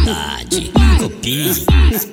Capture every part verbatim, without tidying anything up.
criatividade, copie.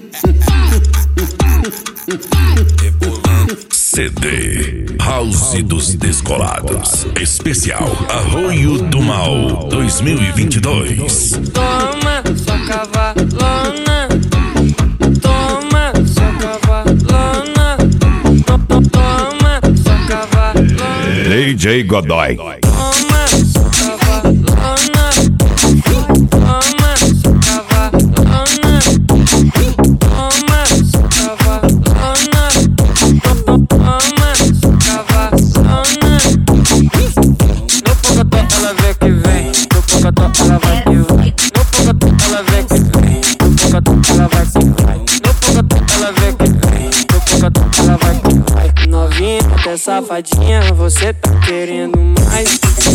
C D House dos Descolados. Especial Arroio do Mal dois mil e vinte e dois. Toma sua cavalona, toma sua cavalona, toma sua cavalona. D J Godoy. Toma sua cavalona, toma sua cavalona, toma sua cavalona, toma sua cavalona. No pocotó ela vê que vem, no pocotó ela vai que vai. No pocotó ela vê que vem, no pocotó ela vai que vai. No pocotó ela vê que vem, no pocotó ela vai que vai. Novinha, até safadinha, você tá querendo mais.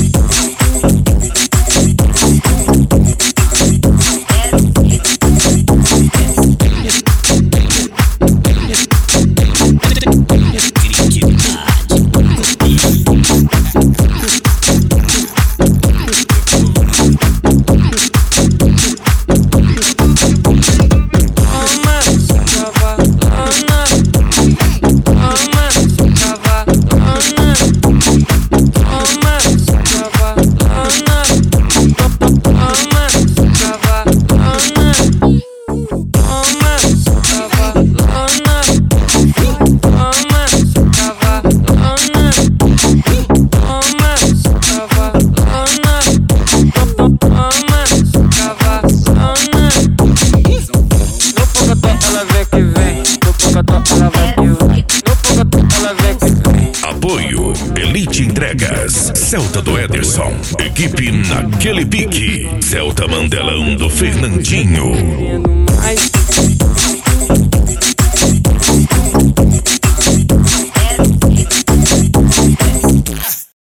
Apoio Elite Entregas, Celta do Ederson, equipe naquele pique, Celta Mandelão do Fernandinho.